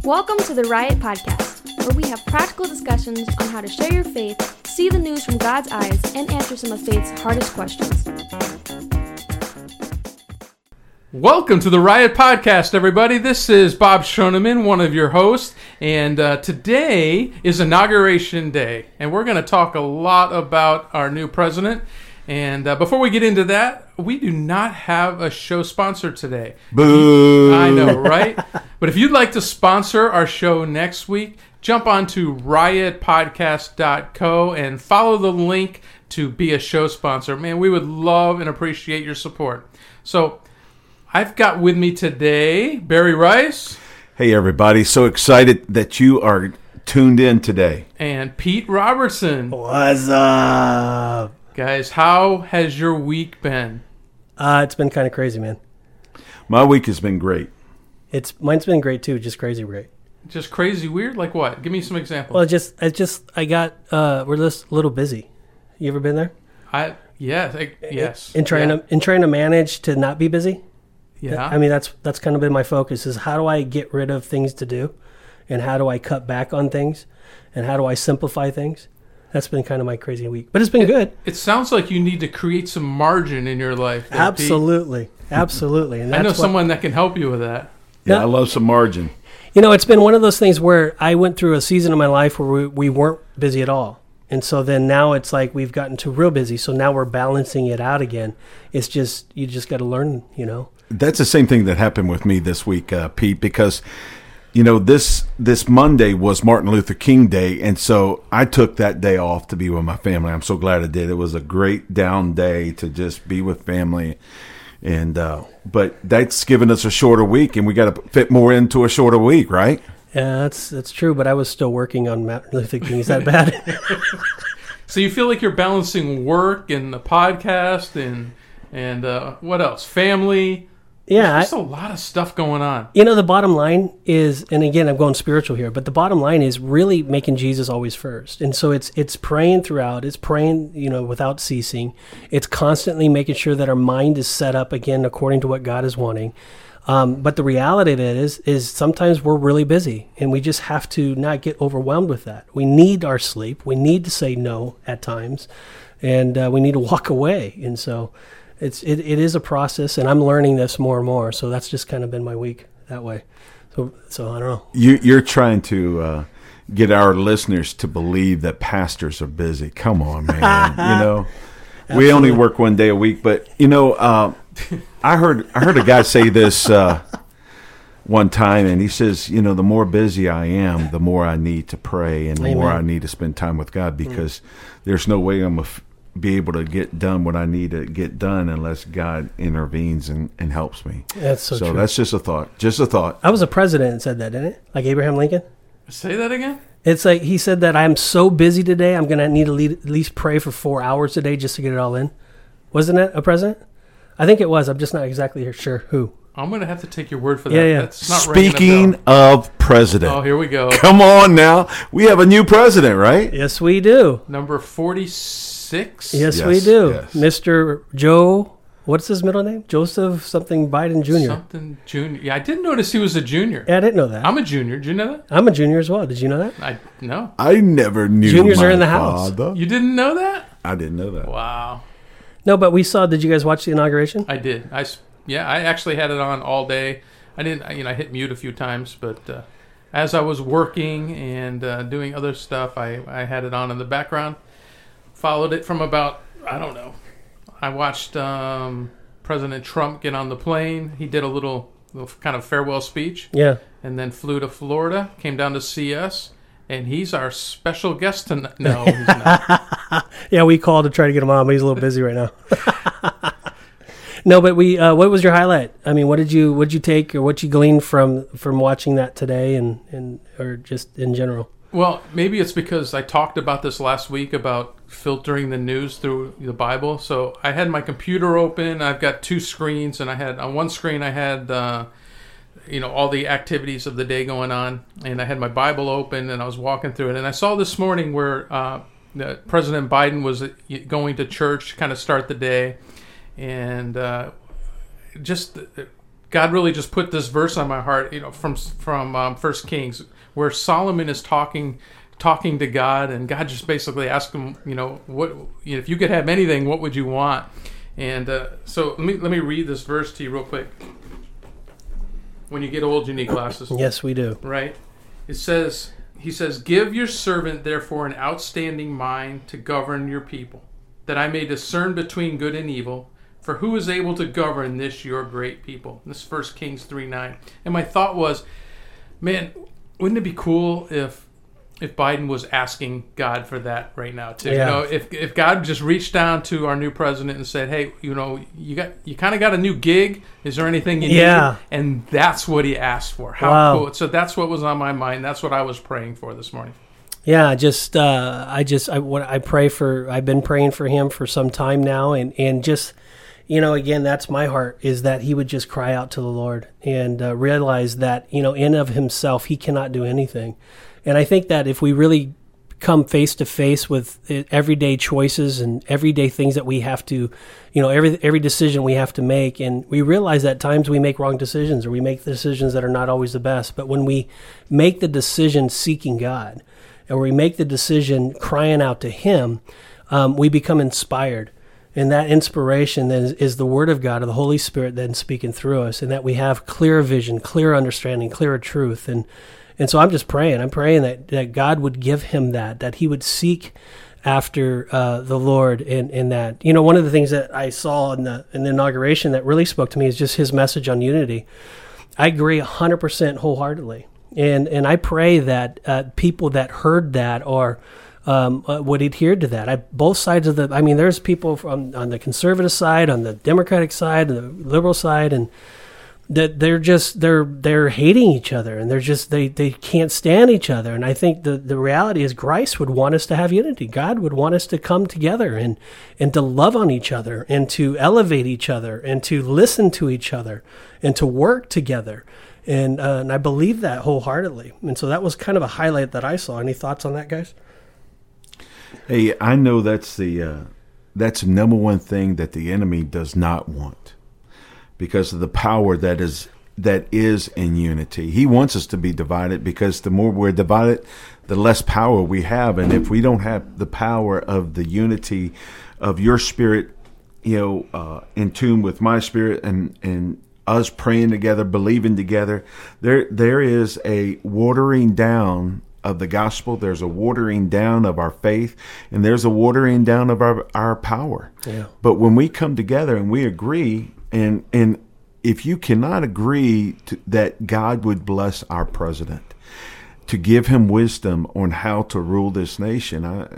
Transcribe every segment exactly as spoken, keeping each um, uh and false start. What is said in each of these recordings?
Welcome to the Riot Podcast, where we have practical discussions on how to share your faith, see the news from God's eyes, and answer some of faith's hardest questions. Welcome to the Riot Podcast, everybody. This is Bob Schoeneman, one of your hosts, and uh, today is Inauguration Day, and we're going to talk a lot about our new president. And uh, before we get into that, we do not have a show sponsor today. Boo! I know, right? But if you'd like to sponsor our show next week, jump on to riot podcast dot co and follow the link to be a show sponsor. Man, we would love and appreciate your support. So I've got with me today Barry Rice. Hey, everybody. So excited that you are tuned in today. And Pete Robertson. What's up? Guys, how has your week been? Uh, it's been kind of crazy, man. My week has been great. It's mine's been great too, just crazy great. Just crazy weird? Like what? Give me some examples. Well, just I just I got uh, we're just a little busy. You ever been there? I yes, I, yes. In trying yeah. to in trying to manage to not be busy. Yeah. I mean that's that's kind of been my focus is how do I get rid of things to do, and how do I cut back on things, and how do I simplify things. That's been kind of my crazy week, but it's been it, good. It sounds like you need to create some margin in your life. There, Absolutely, Pete. Absolutely. And I know what, someone that can help you with that. Yeah, No. I love some margin. You know, it's been one of those things where I went through a season of my life where we, we weren't busy at all. And so then now it's like we've gotten to real busy. So now we're balancing it out again. It's just, you just got to learn, you know. That's the same thing that happened with me this week, uh, Pete, because, you know, this this Monday was Martin Luther King Day, and so I took that day off to be with my family. I'm so glad I did. It was a great down day to just be with family. And uh, but that's given us a shorter week, and we got to fit more into a shorter week, right? Yeah, that's that's true. But I was still working on Martin Luther King. Is that bad? So you feel like you're balancing work and the podcast and and uh, what else? Family. Yeah, There's I, a lot of stuff going on. you know, the bottom line is, and again, I'm going spiritual here, but the bottom line is really making Jesus always first. And so it's it's praying throughout. It's praying, you know, without ceasing. It's constantly making sure that our mind is set up again according to what God is wanting. Um, but the reality of it is, is sometimes we're really busy, and we just have to not get overwhelmed with that. We need our sleep. We need to say no at times, and uh, we need to walk away. And so it's it, it is a process, and I'm learning this more and more. So that's just kind of been my week that way. So so I don't know. You, you're trying to uh, get our listeners to believe that pastors are busy. Come on, man. You know, we only work one day a week, but you know, uh, I heard I heard a guy say this uh, one time, and he says, you know, the more busy I am, the more I need to pray, and the Amen. more I need to spend time with God, because mm. there's no way I'm a f- be able to get done what I need to get done unless God intervenes and, and helps me. That's so, so true. that's just a thought. Just a thought. I was a president and said that, didn't it? Like Abraham Lincoln? Say that again? It's like he said that I'm so busy today, I'm going to need to lead, at least pray for four hours a day just to get it all in. Wasn't it a president? I think it was. I'm just not exactly sure who. I'm going to have to take your word for that. Yeah, yeah. That's not ringing a Speaking bell. of president. Oh, here we go. Come on now. We have a new president, right? Yes, we do. Number forty-six? Yes, Yes, we do. yes. Mister Joe, what's his middle name? Joseph something Biden Junior Something junior. Yeah, I didn't notice he was a junior. Yeah, I didn't know that. I'm, I'm a junior. Did you know that? a junior as well. Did you know that? I No. I never knew Juniors my are in the house. father. You didn't know that? I didn't know that. Wow. No, but we saw, did you guys watch the inauguration? I did. I, s- yeah, I actually had it on all day. I didn't, I- you know, I hit mute a few times, but uh, as I was working and uh, doing other stuff, I, I had it on in the background. Followed it from about, I don't know. I watched um, President Trump get on the plane. He did a little, little kind of farewell speech, Yeah. and then flew to Florida, came down to see us, and he's our special guest tonight. No, he's not. Yeah, we called to try to get him on, but he's a little busy right now. No, but we. Uh, what was your highlight? I mean, what did you what did you take, or what you gleaned from from watching that today, and, and or just in general? Well, maybe it's because I talked about this last week about filtering the news through the Bible. So I had my computer open. I've got two screens, and I had on one screen I had uh, you know all the activities of the day going on, and I had my Bible open, and I was walking through it, and I saw this morning where uh, President Biden was going to church to kind of start the day. And uh, just God really just put this verse on my heart, you know, from from um, First Kings, where Solomon is talking talking to God, and God just basically asked him, you know, what you know, if you could have anything, what would you want? And uh, so let me let me read this verse to you real quick. When you get old, you need glasses. Yes, we do. Right? It says, he says, "Give your servant, therefore, an outstanding mind to govern your people, that I may discern between good and evil. For who is able to govern this your great people?" This is First Kings three nine. And my thought was, man, wouldn't it be cool if if Biden was asking God for that right now too? Yeah. You know, if if God just reached down to our new president and said, "Hey, you know, you got you kind of got a new gig. Is there anything you Yeah. need?" And that's what he asked for. How Wow. cool! So that's what was on my mind. That's what I was praying for this morning. Yeah, just uh, I just I what I pray for. I've been praying for him for some time now, and and just. You know, again, that's my heart, is that he would just cry out to the Lord and uh, realize that, you know, in of himself, he cannot do anything. And I think that if we really come face to face with everyday choices and everyday things that we have to, you know, every every decision we have to make, and we realize that at times we make wrong decisions or we make decisions that are not always the best. But when we make the decision seeking God, and we make the decision crying out to him, um, we become inspired. And that inspiration then is, is the Word of God, or the Holy Spirit then speaking through us, and that we have clear vision, clear understanding, clearer truth. And and so I'm just praying. I'm praying that, that God would give him that, that he would seek after uh, the Lord in, in that. You know, one of the things that I saw in the, in the inauguration that really spoke to me is just his message on unity. I agree one hundred percent wholeheartedly. And, and I pray that uh, people that heard that are... Um, uh, would adhere to that. I, both sides of the, I mean, there's people from on the conservative side, on the Democratic side, the liberal side, and that they're just they're they're hating each other, and they're just they, they can't stand each other. And I think the, the reality is Christ would want us to have unity. God would want us to come together and and to love on each other, and to elevate each other, and to listen to each other, and to work together. And uh, and I believe that wholeheartedly. And so that was kind of a highlight that I saw. Any thoughts on that, guys? Hey, I know that's the uh, that's the number one thing that the enemy does not want, because of the power that is that is in unity. He wants us to be divided, because the more we're divided, the less power we have. And if we don't have the power of the unity of your spirit, you know, uh, in tune with my spirit, and and us praying together, believing together, there there is a watering down of the gospel. There's a watering down of our faith, and there's a watering down of our, our power. Yeah. But when we come together and we agree, and and if you cannot agree to, that God would bless our president, to give him wisdom on how to rule this nation, I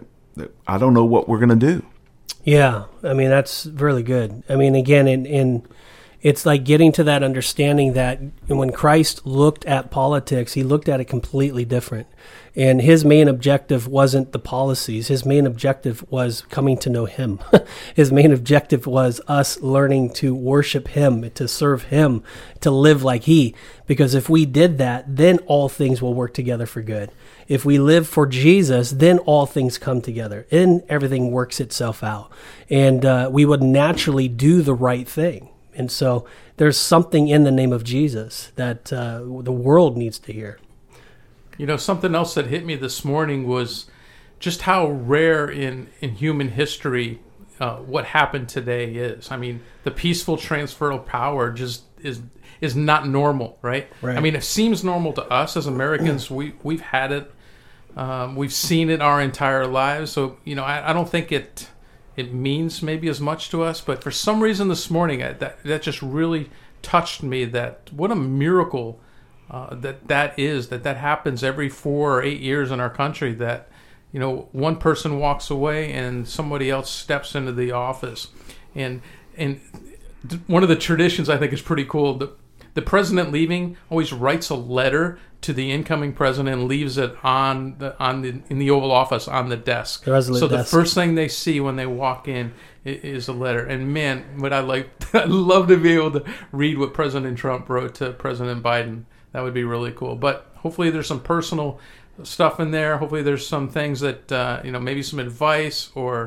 I don't know what we're going to do. Yeah, I mean, that's really good. I mean, again, in, in it's like getting to that understanding that when Christ looked at politics, he looked at it completely different. And his main objective wasn't the policies. His main objective was coming to know him. His main objective was us learning to worship him, to serve him, to live like he. Because if we did that, then all things will work together for good. If we live for Jesus, then all things come together, and everything works itself out. And uh, we would naturally do the right thing. And so there's something in the name of Jesus that uh, the world needs to hear. You know, something else that hit me this morning was just how rare in, in human history uh, what happened today is. I mean, the peaceful transfer of power just is is not normal, right? Right. I mean, it seems normal to us as Americans. we, we've had it. Um, we've seen it our entire lives. So, you know, I, I don't think it... it means maybe as much to us, but for some reason this morning, I, that that just really touched me. That what a miracle uh, that that is. That that happens every four or eight years in our country. That, you know, one person walks away and somebody else steps into the office, and and one of the traditions I think is pretty cool. The the president leaving always writes a letter to the incoming president and leaves it on the on the in the Oval Office on the desk. The resolute so the desk. first thing they see when they walk in is a letter. And man, what I like, I'd love to be able to read what President Trump wrote to President Biden. That would be really cool. But hopefully there's some personal stuff in there. Hopefully there's some things that uh, you know, maybe some advice, or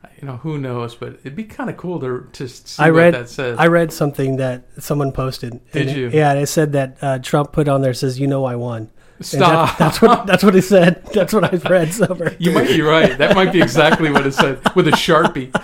you know, who knows? But it'd be kind of cool to to see I what read, that says. I read something that someone posted. Did and you? It, yeah, and it said that uh, Trump put on there, says, "You know, I won." And Stop. That, that's what that's what he said. That's what I've read somewhere. You might be right. That might be exactly what it said with a Sharpie.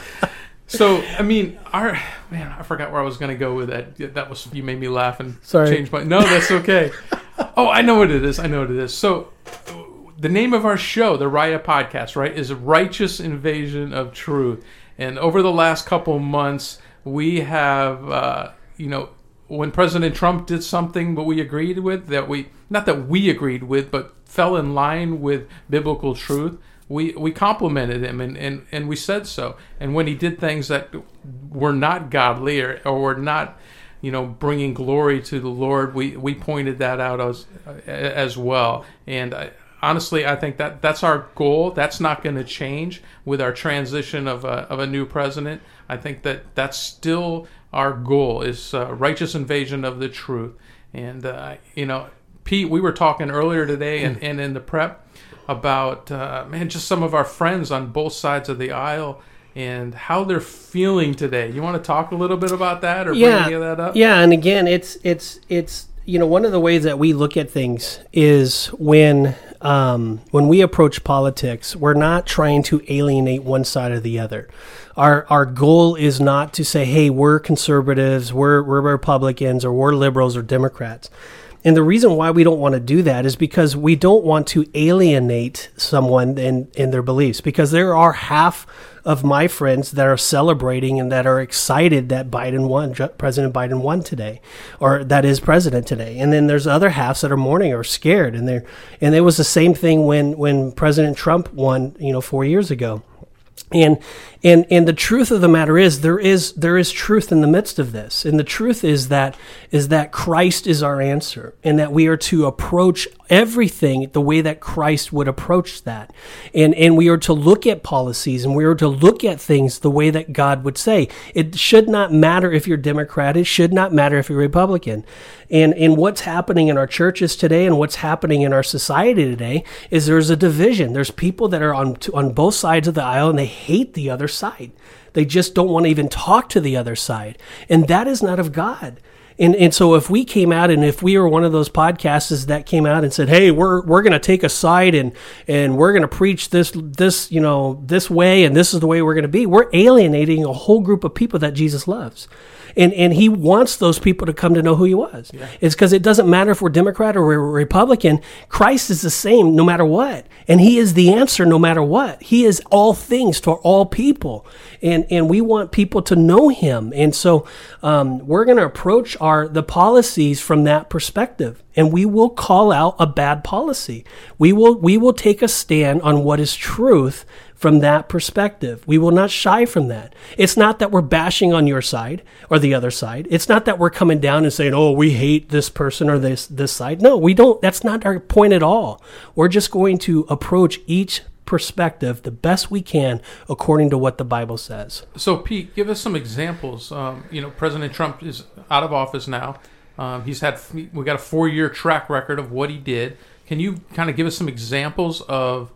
So, I mean, our man, I forgot where I was going to go with that. That was, you made me laugh and Sorry. change my. No, that's okay. Oh, I know what it is. I know what it is. So, the name of our show, the Raya Podcast, right, is Righteous Invasion of Truth. And over the last couple months, we have, uh, you know, when President Trump did something that we agreed with, that we, not that we agreed with, but fell in line with biblical truth, we we complimented him and, and, and we said so. And when he did things that were not godly or, or were not, you know, bringing glory to the Lord, we, we pointed that out as, as well. And I, honestly, I think that that's our goal. That's not going to change with our transition of a, of a new president. I think that that's still our goal, is uh, righteous invasion of the truth. And, uh, you know, Pete, we were talking earlier today and, and in the prep about, uh, man, just some of our friends on both sides of the aisle and how they're feeling today. You want to talk a little bit about that or yeah, bring any of that up? Yeah, and again, it's it's it's you know, one of the ways that we look at things is when um, when we approach politics, we're not trying to alienate one side or the other. Our our goal is not to say, hey, we're conservatives, we're we're Republicans, or we're liberals or Democrats. And the reason why we don't want to do that is because we don't want to alienate someone in, in their beliefs. Because there are half of my friends that are celebrating and that are excited that Biden won, President Biden won today, or that is president today. And then there's other halves that are mourning or scared. And they're, and it was the same thing when, when President Trump won, you know, four years ago. And and and the truth of the matter is there is there is truth in the midst of this. And the truth is that is that Christ is our answer, and that we are to approach everything the way that Christ would approach that. And and we are to look at policies, and we are to look at things the way that God would say. It should not matter if you're Democrat, it should not matter if you're Republican. And and what's happening in our churches today and what's happening in our society today is there's a division. There's people that are on on both sides of the aisle and they hate the other side. They just don't want to even talk to the other side. And that is not of God. And and so if we came out and if we were one of those podcasters that came out and said, hey, we're we're going to take a side and and we're going to preach this this, you know, this way and this is the way we're going to be, we're alienating a whole group of people that Jesus loves. And and he wants those people to come to know who he was. Yeah. It's because it doesn't matter if we're Democrat or we're Republican. Christ is the same no matter what. And he is the answer no matter what. He is all things to all people. And and we want people to know him. And so um, we're going to approach our the policies from that perspective. And we will call out a bad policy. We will we will take a stand on what is truth from that perspective. We will not shy from that. It's not that we're bashing on your side or the other side. It's not that we're coming down and saying, oh, we hate this person or this this side. No, we don't. That's not our point at all. We're just going to approach each perspective the best we can according to what the Bible says. So, Pete, give us some examples. Um, you know, President Trump is out of office now. Um, he's had we got a four-year track record of what he did. Can you kind of give us some examples of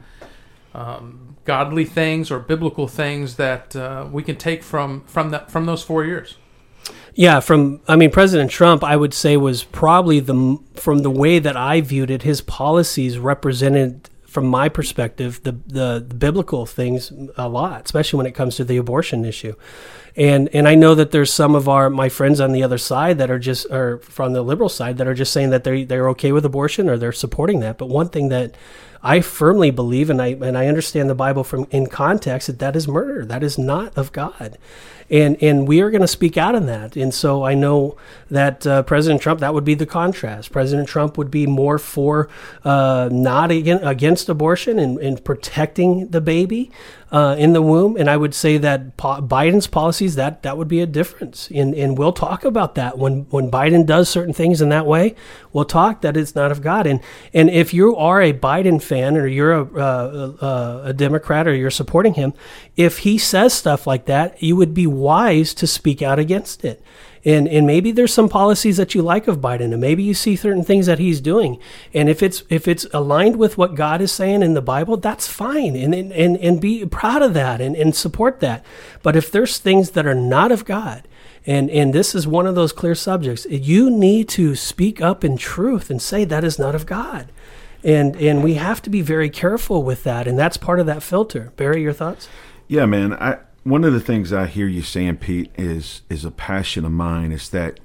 um, godly things or biblical things that uh, we can take from from that from those four years? Yeah, from I mean, President Trump, I would say, was probably the from the way that I viewed it, his policies represented, from my perspective, the, the the biblical things a lot, especially when it comes to the abortion issue. And and I know that there's some of our my friends on the other side that are just, or from the liberal side, that are just saying that they they're okay with abortion or they're supporting that. But one thing that I firmly believe, and I and I understand the Bible from in context, that that is murder. That is not of God. And and we are going to speak out on that. And so I know that uh, President Trump, that would be the contrast. President Trump would be more for uh, not against, against abortion and, and protecting the baby uh, in the womb. And I would say that po- Biden's policies, that that would be a difference. And and we'll talk about that. When when Biden does certain things in that way, we'll talk that it's not of God. And and if you are a Biden fan or you're a, uh, a, a Democrat or you're supporting him, if he says stuff like that, you would be wise to speak out against it. And and maybe there's some policies that you like of Biden, and maybe you see certain things that he's doing. And if it's if it's aligned with what God is saying in the Bible, that's fine. And and and, and be proud of that and, and support that. But if there's things that are not of God, and and this is one of those clear subjects, you need to speak up in truth and say that is not of God. And and we have to be very careful with that, and that's part of that filter. Barry, your thoughts? Yeah, man. I one of the things I hear you saying, Pete, is is a passion of mine, is that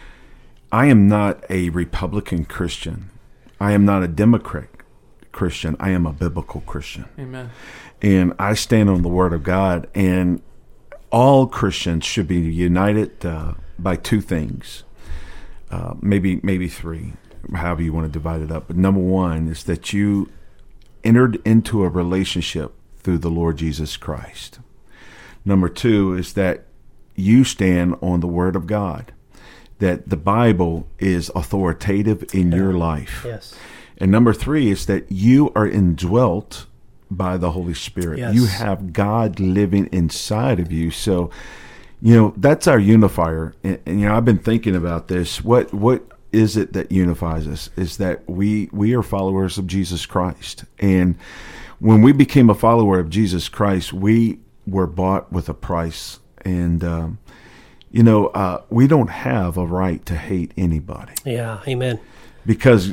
I am not a Republican Christian. I am not a Democrat Christian. I am a biblical Christian. Amen. And I stand on the Word of God, and all Christians should be united uh, by two things, uh, maybe maybe three, however you want to divide it up. But number one is that you entered into a relationship through the Lord Jesus Christ. Number two is that you stand on the Word of God, that the Bible is authoritative in yeah. your life. Yes. And number three is that you are indwelt by the Holy Spirit. Yes. You have God living inside of you. So, you know, that's our unifier. And, and you know, I've been thinking about this. What what is it that unifies us? Is that we we are followers of Jesus Christ. And when we became a follower of Jesus Christ, we were bought with a price. And um, you know, uh, we don't have a right to hate anybody. Yeah, amen. Because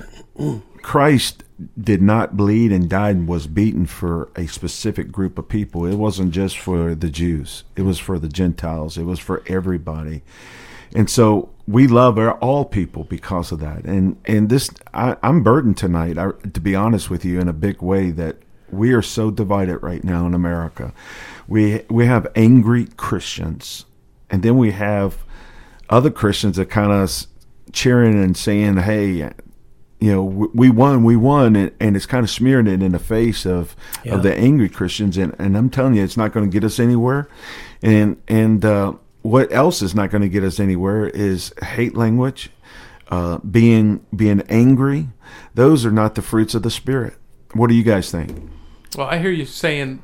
Christ did not bleed and died and was beaten for a specific group of people. It wasn't just for the Jews. It was for the Gentiles. It was for everybody. And so we love our, all people because of that. And and this, I, I'm burdened tonight, I, to be honest with you, in a big way, that we are so divided right now in America. We we have angry Christians, and then we have other Christians that kind of cheering and saying, hey, you know, we won, we won, and, and it's kind of smearing it in the face of, yeah. of the angry Christians. And, and I'm telling you, it's not going to get us anywhere. And and uh, what else is not going to get us anywhere is hate language, uh, being being angry. Those are not the fruits of the Spirit. What do you guys think? Well, I hear you saying,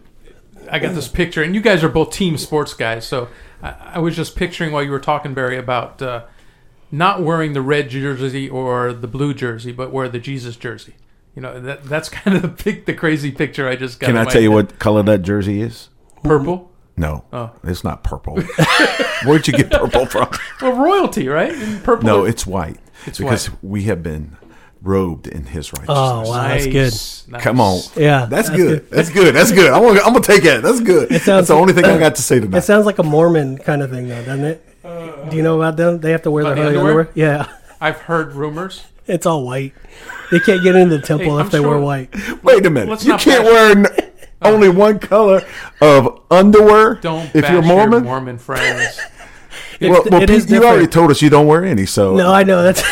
I got this picture, and you guys are both team sports guys, so I, I was just picturing while you were talking, Barry, about uh, not wearing the red jersey or the blue jersey, but wear the Jesus jersey. You know, that that's kind of the big, the crazy picture I just got. Can I tell you what color that jersey is? Purple? No, oh. It's not purple. Where'd you get purple from? Well, royalty, right? And purple. No, it's white. It's because white. we have been robed in His righteousness. Oh, wow, nice. that's good. Nice. Come on, yeah, that's, that's good. good. That's good. That's good. I'm gonna, I'm gonna take it. That's good. It sounds, that's the only thing I got to say tonight. It sounds like a Mormon kind of thing, though, doesn't it? Uh, Do you know about them? They have to wear their the underwear? underwear. Yeah, I've heard rumors. It's all white. They can't get into the temple hey, if I'm they sure. wear white. Wait a minute. Let's You not can't bash- wear n- only one color of underwear Don't if bash you're Mormon. your Mormon friends. well, well it Pete, is you already different. told us you don't wear any. So No, I know that's.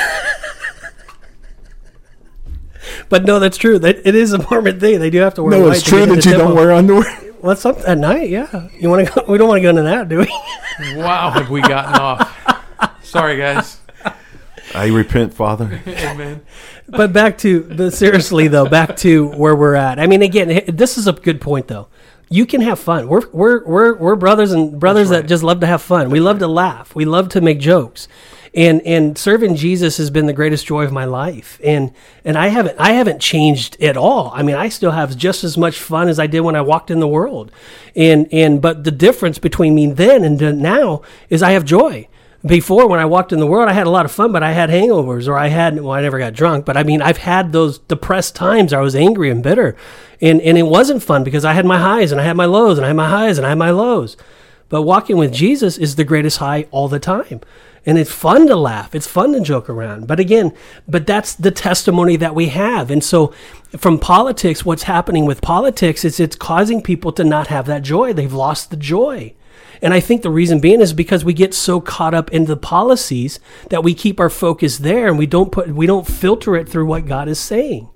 But no, that's true. That it is a Mormon thing. They do have to wear. no, white it's to true get in that the you temple. don't wear underwear. Well, it's up at night. Yeah, you want to? go We don't want to go into that, do we? Wow, have we gotten off? Sorry, guys. I repent, Father. Amen. But back to the seriously though, back to where we're at. I mean, again, this is a good point though. You can have fun. We're we're we're we're brothers and brothers That's right. that just love to have fun. We love to laugh. We love to make jokes. And and serving Jesus has been the greatest joy of my life. And and I haven't I haven't changed at all. I mean, I still have just as much fun as I did when I walked in the world. And and but the difference between me then and now is I have joy. Before, when I walked in the world, I had a lot of fun, but I had hangovers, or I had, well, I never got drunk, but I mean, I've had those depressed times where I was angry and bitter, and, and it wasn't fun because I had my highs, and I had my lows, and I had my highs, and I had my lows. But walking with Jesus is the greatest high all the time. And it's fun to laugh. It's fun to joke around. But again, but that's the testimony that we have. And so from politics, what's happening with politics is it's causing people to not have that joy. They've lost the joy. And I think the reason being is because we get so caught up in the policies that we keep our focus there and we don't put we don't filter it through what God is saying.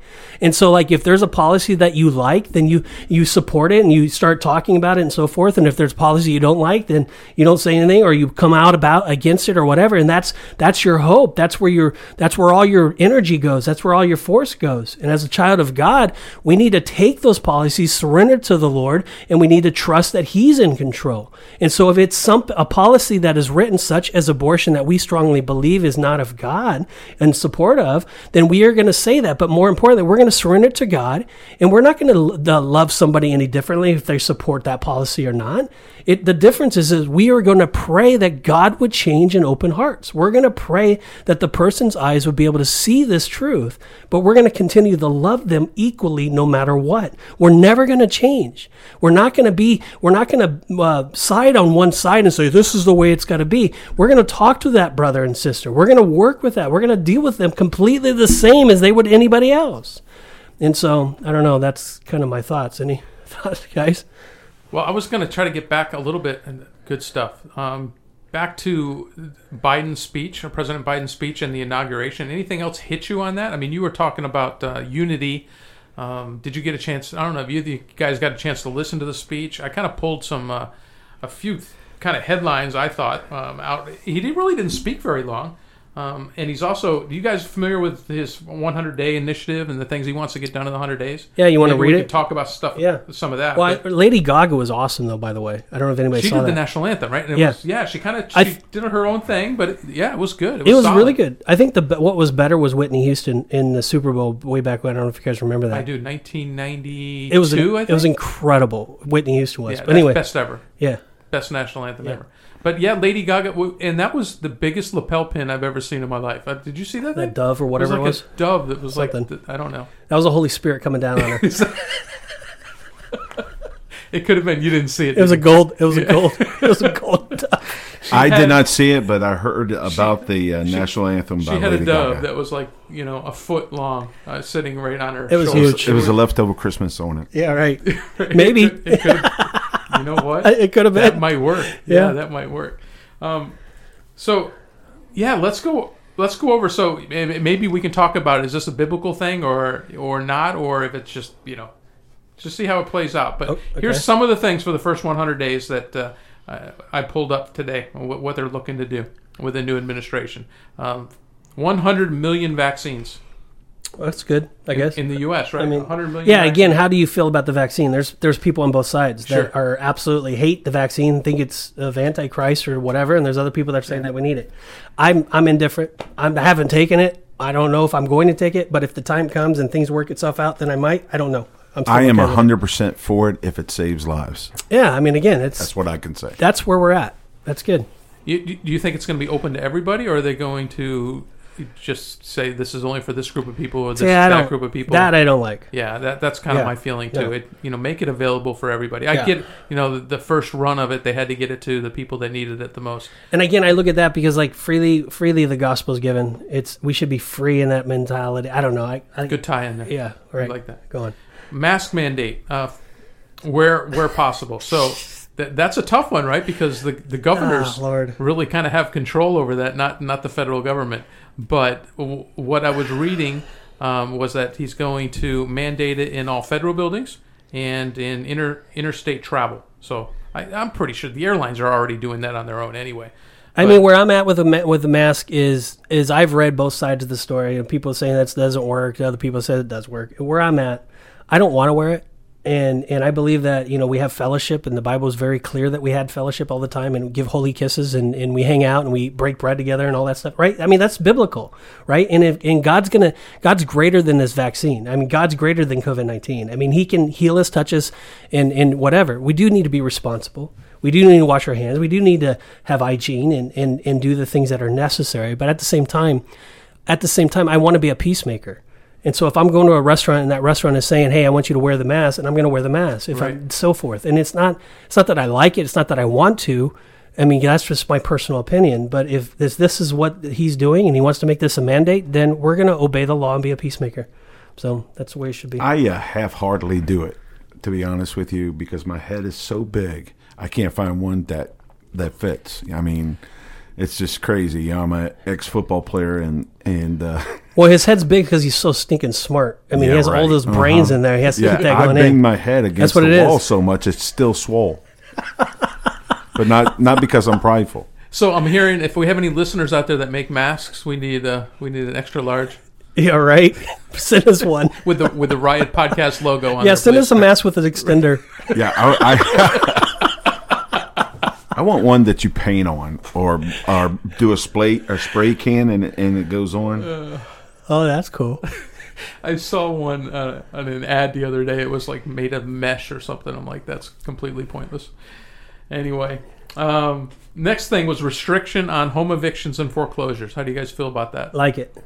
And so, like, if there's a policy that you like, then you, you support it and you start talking about it and so forth. And if there's policy you don't like, then you don't say anything or you come out about against it or whatever. And that's that's your hope. That's where your that's where all your energy goes. That's where all your force goes. And as a child of God, we need to take those policies, surrender to the Lord, and we need to trust that He's in control. And so, if it's some a policy that is written, such as abortion, that we strongly believe is not of God and support of, then we are going to say that. But more importantly, we're going to surrender to God, and we're not going to love somebody any differently if they support that policy or not. It, the difference is, is we are going to pray that God would change and open hearts. We're going to pray that the person's eyes would be able to see this truth, but we're going to continue to love them equally no matter what. We're never going to change. We're not going to be, we're not going to uh, side on one side and say, this is the way it's got to be. We're going to talk to that brother and sister. We're going to work with that. We're going to deal with them completely the same as they would anybody else. And so, I don't know, that's kind of my thoughts. Any thoughts, guys? Well, I was going to try to get back a little bit, and good stuff, um, back to Biden's speech, or President Biden's speech and the inauguration. Anything else hit you on that? I mean, you were talking about uh, unity. Um, did you get a chance? I don't know if you, you guys got a chance to listen to the speech. I kind of pulled some, uh, a few kind of headlines, I thought, um, out. He didn't, really didn't speak very long. Um, and he's also, are you guys familiar with his one hundred day initiative and the things he wants to get done in the one hundred days? Yeah, you want to Maybe read we it? Could talk about stuff, yeah. some of that. Well, I, Lady Gaga was awesome, though, by the way. I don't know if anybody she saw did that. the national anthem, right? And it yeah. Was, yeah, she kind of she th- did her own thing, but it, yeah, it was good. It was, it was solid. really good. I think the what was better was Whitney Houston in the Super Bowl way back when. I don't know if you guys remember that. I do, nineteen ninety-two, it was an, I think? It was incredible. Whitney Houston was. Yeah, but anyway. best ever. Yeah. Best national anthem yeah. ever. But yeah, Lady Gaga, and that was the biggest lapel pin I've ever seen in my life. Uh, did you see that? That thing? dove or whatever it was. Like like a dove that was Something. like, the, I don't know. That was the Holy Spirit coming down on her. It could have been. You didn't see it. It was a gold. It was Yeah. a gold. It was a gold dove. I had- did not see it, but I heard about the uh, she- national anthem She by had Lady a dove Gaga. that was like, you know, a foot long, uh, sitting right on her It was shoulder. huge. It was a leftover Christmas on it. Yeah, right. It Maybe. could- it could- you know what? It could have That been. might work. Yeah, Yeah. that might work. Um, so, yeah, let's go. Let's go over. So maybe we can talk about, is this a biblical thing or or not, or if it's just, you know, just see how it plays out. But Oh, okay. here's some of the things for the first one hundred days that uh, I, I pulled up today, what, what they're looking to do with the new administration. Um, one hundred million vaccines. Well, that's good, I guess. In the U S, right? I mean, one hundred million yeah. vaccines. Again, how do you feel about the vaccine? There's there's people on both sides that Sure. are absolutely hate the vaccine, think it's of Antichrist or whatever, and there's other people that are saying that we need it. I'm I'm indifferent. I'm, I haven't taken it. I don't know if I'm going to take it, but if the time comes and things work itself out, then I might. I don't know. I'm still I am okay one with hundred percent for it if it saves lives. it. Yeah, I mean, again, it's That's what I can say. that's where we're at. That's good. You, do you think it's going to be open to everybody, or are they going to just say this is only for this group of people or this See, I that don't- group of people? That I don't like. Yeah, that that's kind Yeah. of my feeling too. Yeah. It you know make it available for everybody. I Yeah. get you know the, the first run of it, they had to get it to the people that needed it the most. And again, I look at that because like freely, freely the gospel is given. It's we should be free in that mentality. I don't know. I, I Good tie in there. Yeah, I right. like that. Go on. Mask mandate, uh, where where possible. So th- that's a tough one, right? Because the the governors Ah, Lord. really kind of have control over that, not not the federal government. But w- what I was reading um, was that he's going to mandate it in all federal buildings and in inter interstate travel. So I, I'm pretty sure the airlines are already doing that on their own anyway. I But- mean, where I'm at with the ma- with the mask is is I've read both sides of the story, and people saying that doesn't work. Other people say it does work. Where I'm at, I don't want to wear it, and and I believe that you know we have fellowship, and the Bible is very clear that we had fellowship all the time, and give holy kisses, and, and we hang out, and we break bread together, and all that stuff, right? I mean, that's biblical, right? And if and God's gonna God's greater than this vaccine. I mean, God's greater than COVID nineteen. I mean, He can heal us, touch us, and and whatever. We do need to be responsible. We do need to wash our hands. We do need to have hygiene and, and, and do the things that are necessary. But at the same time, at the same time, I want to be a peacemaker. And so if I'm going to a restaurant and that restaurant is saying, "Hey, I want you to wear the mask," and I'm going to wear the mask, if Right. I'm so forth. And it's not it's not that I like it. It's not that I want to. I mean, that's just my personal opinion. But if this this is what he's doing and he wants to make this a mandate, then we're going to obey the law and be a peacemaker. So that's the way it should be. I uh, half-heartedly do it, to be honest with you, because my head is so big. I can't find one that that fits. I mean, it's just crazy. You know, I'm an ex-football player, and and uh, well, his head's big because he's so stinking smart. I mean, yeah, he has right. all those brains uh-huh. in there. He has to yeah, keep that I going banged in. my head against That's what the it wall is. so much it's still swole. But not not because I'm prideful. So I'm hearing if we have any listeners out there that make masks, we need uh, we need an extra large Yeah, right. Send us one. with the with the Riot Podcast logo on. Yeah, there, send please. us a mask with an extender. Yeah, I, I, I want one that you paint on, or or do a spray a spray can and it- and it goes on. Uh, Oh, that's cool. I saw one uh, on an ad the other day. It was like made of mesh or something. I'm like, that's completely pointless. Anyway, um, next thing was restriction on home evictions and foreclosures. How do you guys feel about that? Like it.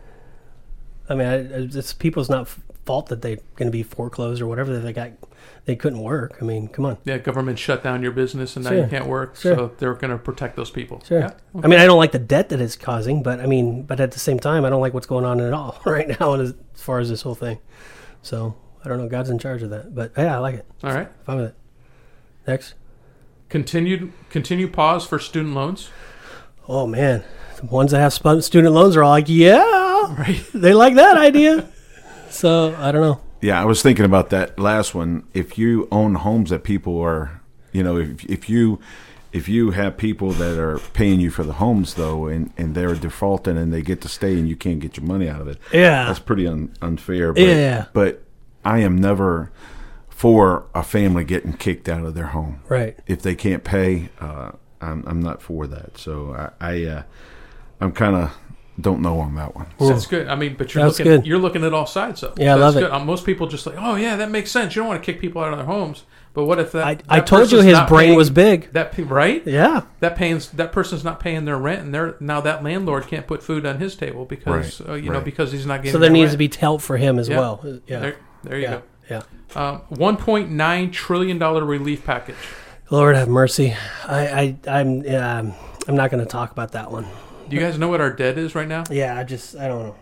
I mean, I, it's people's not fault that they're going to be foreclosed or whatever. They got, they couldn't work. I mean, come on. Yeah, government shut down your business and now Sure. you can't work, Sure. so they're going to protect those people. Sure. Yeah? I mean, I don't like the debt that it's causing, but I mean, but at the same time, I don't like what's going on at all right now as far as this whole thing. So I don't know. God's in charge of that, but yeah, I like it. All right. Fine with it. Next. Continued continue pause for student loans. Oh man, the ones that have sp- student loans are all like, yeah, Right. they like that idea. So I don't know. Yeah, I was thinking about that last one. If you own homes that people are, you know, if if you if you have people that are paying you for the homes though, and, and they're defaulting and they get to stay and you can't get your money out of it, Yeah. that's pretty un, unfair. But, Yeah. But I am never for a family getting kicked out of their home. Right. If they can't pay, uh, I'm I'm not for that. So I, I uh, I'm kind of don't know on that one. That's good. I mean, but you're That's looking good. you're looking at all sides though. Yeah, I That's love it. good. Um, most people just like, oh yeah, that makes sense. You don't want to kick people out of their homes. But what if that? I, that I told you person's his not brain paying- was big. That pe- right? Yeah. That pays that person's not paying their rent, and they're now that landlord can't put food on his table because Right, uh, you know right. because he's not getting. So there their needs rent. to be help for him as Yeah. well. Yeah. There, there you yeah. go. Yeah. Um, one point nine trillion dollar relief package. Lord have mercy. I, I I'm yeah, I'm, I'm not going to talk about that one. Do you guys know what our debt is right now? Yeah, I just I don't know.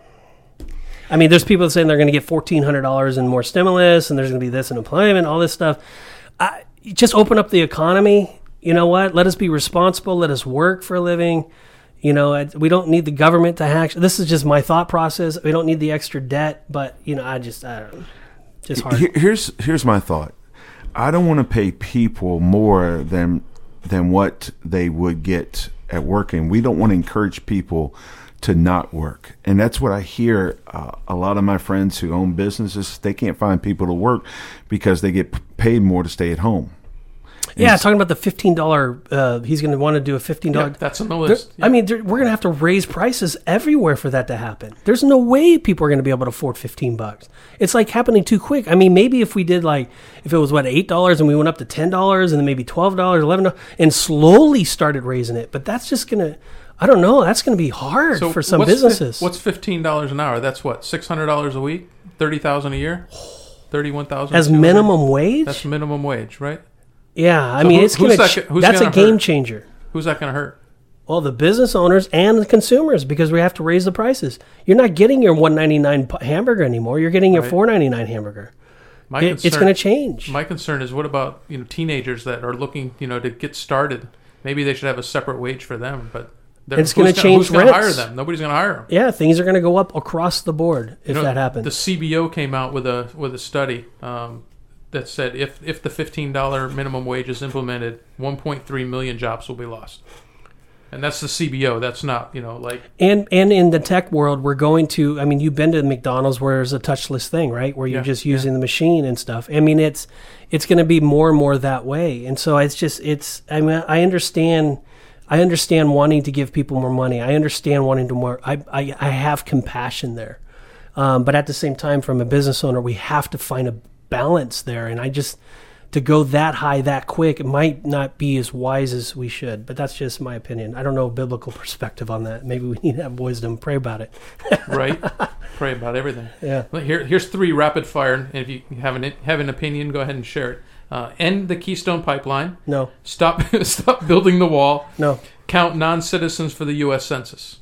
I mean, there's people saying they're going to get fourteen hundred dollars in more stimulus, and there's going to be this in employment, all this stuff. I, just open up the economy. You know what? Let us be responsible. Let us work for a living. You know, I- we don't need the government to hack. This is just my thought process. We don't need the extra debt, but you know, I just I don't know. Just hard. Here- Here's here's my thought. I don't want to pay people more than than what they would get at working. We don't want to encourage people to not work, and that's what I hear. Uh, a lot of my friends who own businesses, they can't find people to work because they get p- paid more to stay at home. Yeah, talking about the fifteen dollar. Uh, he's going to want to do a fifteen Yeah, dollar. that's on the There- list. I mean, there, we're going to have to raise prices everywhere for that to happen. There's no way people are going to be able to afford fifteen bucks. It's like happening too quick. I mean, maybe if we did like, if it was what, eight dollars and we went up to ten dollars and then maybe twelve dollars, eleven dollars and slowly started raising it. But that's just going to, I don't know, that's going to be hard So for some what's fi- businesses. what's fifteen dollars an hour? That's what six hundred dollars a week, thirty thousand a year, thirty-one thousand As minimum wage? That's minimum wage, right? yeah, I So mean, who- it's who's going that to, go- who's that's a gonna game hurt? changer. Who's that going to hurt? Well, the business owners and the consumers, because we have to raise the prices. You're not getting your one ninety-nine p- hamburger anymore. You're getting your Right. four ninety-nine hamburger. My It, it's concern, going to change. My concern is what about you know teenagers that are looking you know to get started? Maybe they should have a separate wage for them, but they're- It's gonna who's change Who's going to hire rents. them? Nobody's going to hire them. Yeah, things are going to go up across the board if You know, that happens. The C B O came out with a with a study um, that said if if the fifteen dollar minimum wage is implemented, one point three million jobs will be lost. And that's the C B O. That's not you know like and and in the tech world, we're going to. I mean, you've been to McDonald's where there's a touchless thing, right? Where you're Yeah, just using the machine and stuff. I mean, it's it's going to be more and more that way. And so it's just it's. I mean, I understand. I understand wanting to give people more money. I understand wanting to more. I I, I have compassion there, um, but at the same time, from a business owner, we have to find a balance there. And I just to go that high that quick, it might not be as wise as we should. But that's just my opinion. I don't know a biblical perspective on that. Maybe we need to have wisdom. Pray about it. right. Pray about everything. Yeah. Well, Here, here's three rapid fire. And if you have an have an opinion, go ahead and share it. Uh, end the Keystone Pipeline. No. Stop stop building the wall. No. Count non-citizens for the U S Census.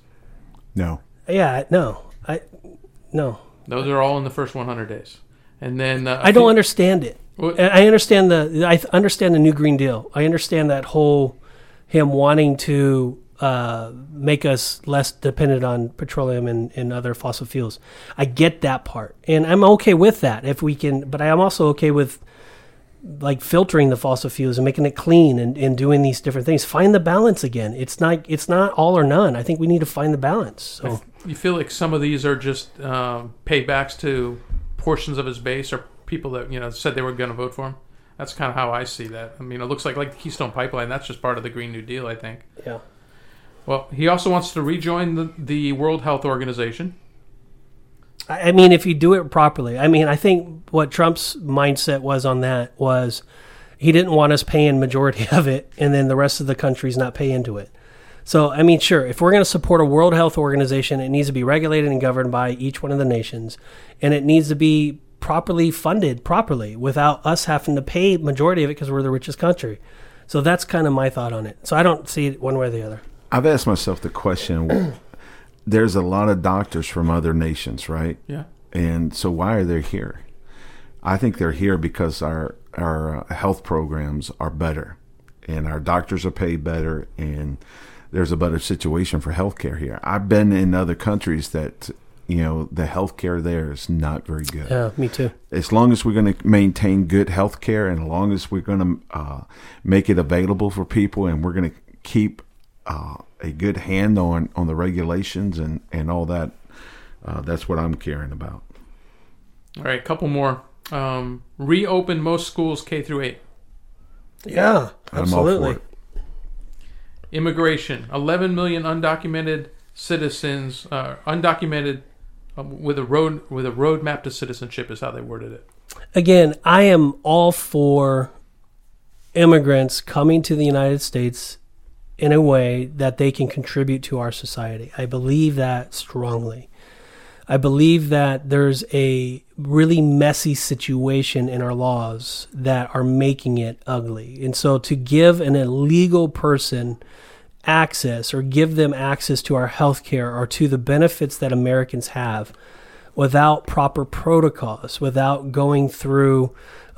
No. Yeah. No. I. No. Those are all in the first one hundred days. And then uh, I don't understand it. What- I understand the. I th- understand the New Green Deal. I understand that whole him wanting to uh, make us less dependent on petroleum and, and other fossil fuels. I get that part, and I'm okay with that if we can. But I am also okay with like filtering the fossil fuels and making it clean and, and doing these different things. Find the balance again. It's not it's not all or none. I think we need to find the balance. So you feel like some of these are just um, paybacks to portions of his base or people that you know said they were going to vote for him. That's kind of how I see that. I mean, it looks like like the Keystone Pipeline. That's just part of the Green New Deal, I think. Yeah. Well, he also wants to rejoin the, the World Health Organization. I mean, if you do it properly. I mean, I think what Trump's mindset was on that was he didn't want us paying majority of it, and then the rest of the countries not pay into it. So, I mean, sure, if we're going to support a World Health Organization, it needs to be regulated and governed by each one of the nations, and it needs to be properly funded properly without us having to pay majority of it because we're the richest country. So that's kind of my thought on it. So I don't see it one way or the other. I've asked myself the question, there's a lot of doctors from other nations, right? Yeah. And so why are they here? I think they're here because our, our uh, health programs are better and our doctors are paid better and there's a better situation for healthcare here. I've been in other countries that, you know, the healthcare there is not very good. Yeah, me too. As long as we're going to maintain good healthcare and as long as we're going to uh, make it available for people and we're going to keep uh, a good hand on, on the regulations and, and all that, uh, that's what I'm caring about. All right, a couple more. Um, reopen most schools K through eight. Yeah, absolutely. I'm all for it. Immigration. eleven million undocumented citizens, uh, undocumented um, with a road with a roadmap to citizenship is how they worded it. Again, I am all for immigrants coming to the United States in a way that they can contribute to our society. I believe that strongly. I believe that there's a really messy situation in our laws that are making it ugly. And so to give an illegal person access or give them access to our health care or to the benefits that Americans have without proper protocols, without going through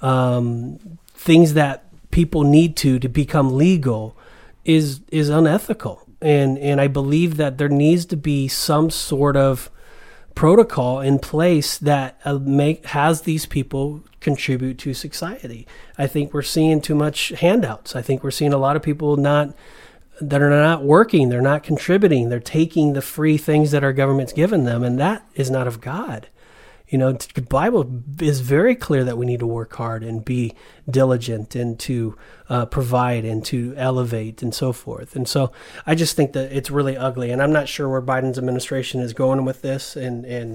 um, things that people need to to become legal is is unethical. And and I believe that there needs to be some sort of protocol in place that uh, make has these people contribute to society. I think we're seeing too much handouts. I think we're seeing a lot of people not that are not working. They're not contributing. They're taking the free things that our government's given them, and that is not of God. You know, the Bible is very clear that we need to work hard and be diligent and to uh, provide and to elevate and so forth. And so I just think that it's really ugly. And I'm not sure where Biden's administration is going with this. And and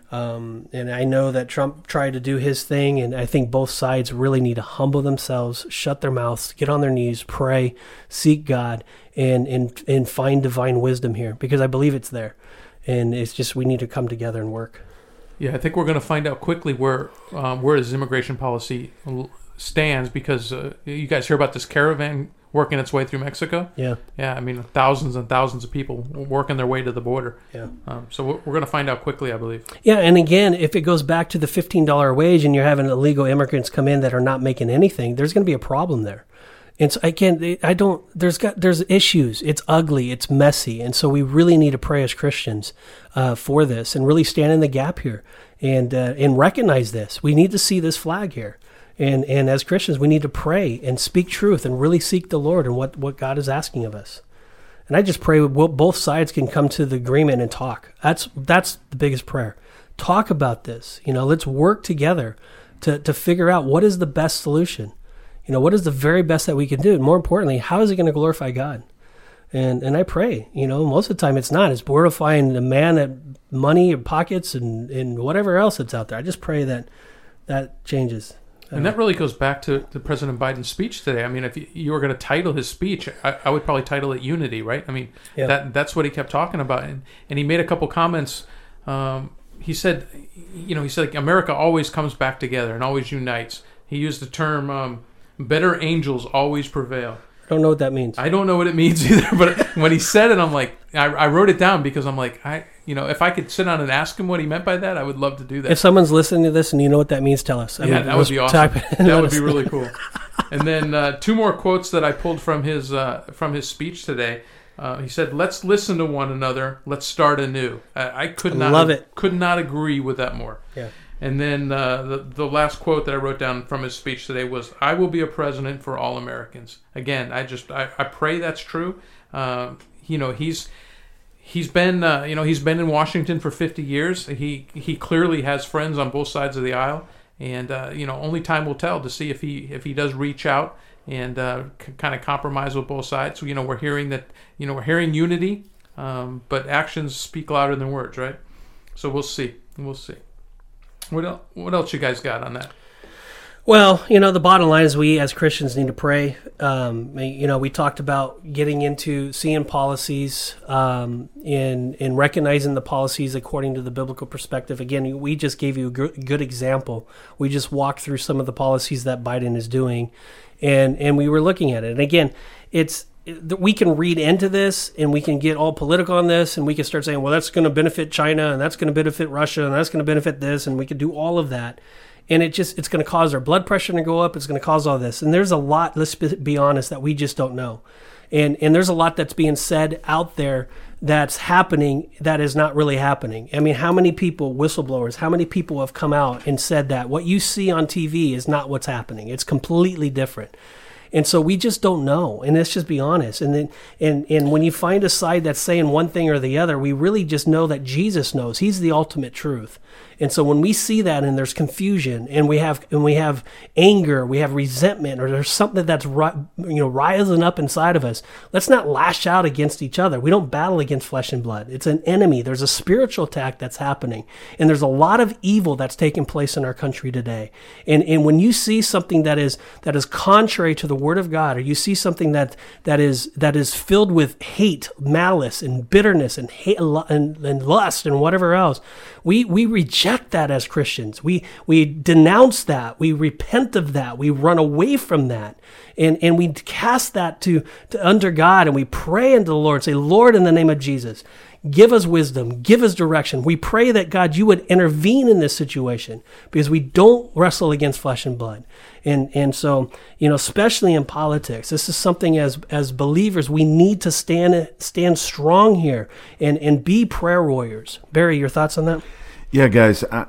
um, and I know that Trump tried to do his thing. And I think both sides really need to humble themselves, shut their mouths, get on their knees, pray, seek God, and and and find divine wisdom here, because I believe it's there. And it's just we need to come together and work. Yeah, I think we're going to find out quickly where um, where his immigration policy stands, because uh, you guys hear about this caravan working its way through Mexico. Yeah. Yeah, I mean, thousands and thousands of people working their way to the border. Yeah. Um, so we're, we're going to find out quickly, I believe. Yeah, and again, if it goes back to the fifteen dollars wage and you're having illegal immigrants come in that are not making anything, there's going to be a problem there. And so again, I don't. There's got there's issues. It's ugly. It's messy, and so we really need to pray as Christians uh, for this, and really stand in the gap here, and uh, and recognize this. We need to see this flag here, and and as Christians, we need to pray and speak truth, and really seek the Lord and what, what God is asking of us. And I just pray both sides can come to the agreement and talk. That's that's the biggest prayer. Talk about this. You know, let's work together to to figure out what is the best solution. You know, what is the very best that we can do? And more importantly, how is it going to glorify God? And and I pray, you know, most of the time it's not. It's glorifying the man that money and pockets and, and whatever else that's out there. I just pray that that changes. And that really goes back to, to President Biden's speech today. I mean, if you, you were going to title his speech, I, I would probably title it Unity, right? I mean, yeah. that that's what he kept talking about. And, and he made a couple comments. Um, he said, you know, he said, like, America always comes back together and always unites. He used the term... Um, better angels always prevail. I don't know what that means. I don't know what it means either, but when he said it, I'm like, I, I wrote it down because I'm like, I, you know, if I could sit down and ask him what he meant by that, I would love to do that. If someone's listening to this and you know what that means, tell us. I yeah, mean, that would be awesome. That would us. be really cool. And then uh, two more quotes that I pulled from his uh, from his speech today. Uh, he said, "Let's listen to one another. Let's start anew." I, I could I not love it. could not agree with that more. Yeah. And then uh, the the last quote that I wrote down from his speech today was, "I will be a president for all Americans." Again, I just I, I pray that's true. Uh, you know, he's he's been uh, you know he's been in Washington for fifty years. He he clearly has friends on both sides of the aisle, and uh, you know, only time will tell to see if he if he does reach out and uh, c- kind of compromise with both sides. So, you know, we're hearing that you know we're hearing unity, um, but actions speak louder than words, right? So we'll see. We'll see. What else, what else you guys got on that? Well, you know, the bottom line is we as Christians need to pray. Um, you know, we talked about getting into seeing policies um, and, and recognizing the policies according to the biblical perspective. Again, we just gave you a good, good example. We just walked through some of the policies that Biden is doing, and, and we were looking at it. And again, it's we can read into this and we can get all political on this and we can start saying, well, that's going to benefit China and that's going to benefit Russia and that's going to benefit this, and we can do all of that. And it just it's going to cause our blood pressure to go up. It's going to cause all this. And there's a lot, let's be honest, that we just don't know. And and there's a lot that's being said out there that's happening that is not really happening. I mean, how many people, whistleblowers, how many people have come out and said that what you see on T V is not what's happening? It's completely different. And so we just don't know, and let's just be honest. And then, and and when you find a side that's saying one thing or the other, we really just know that Jesus knows. He's the ultimate truth. And so when we see that and there's confusion and we have and we have anger, we have resentment, or there's something that's you know rising up inside of us, let's not lash out against each other. We don't battle against flesh and blood. It's an enemy. There's a spiritual attack that's happening, and there's a lot of evil that's taking place in our country today. And and when you see something that is that is contrary to the Word of God, or you see something that that is that is filled with hate, malice, and bitterness, and hate, and, and lust, and whatever else, we we reject that as Christians. We we denounce that. We repent of that. We run away from that, and and we cast that to, to under God, and we pray unto the Lord. Say, Lord, in the name of Jesus, give us wisdom, give us direction. We pray that, God, you would intervene in this situation, because we don't wrestle against flesh and blood. And and so, you know, especially in politics, this is something as as believers we need to stand stand strong here and, and be prayer warriors. Barry, your thoughts on that? Yeah, guys, I,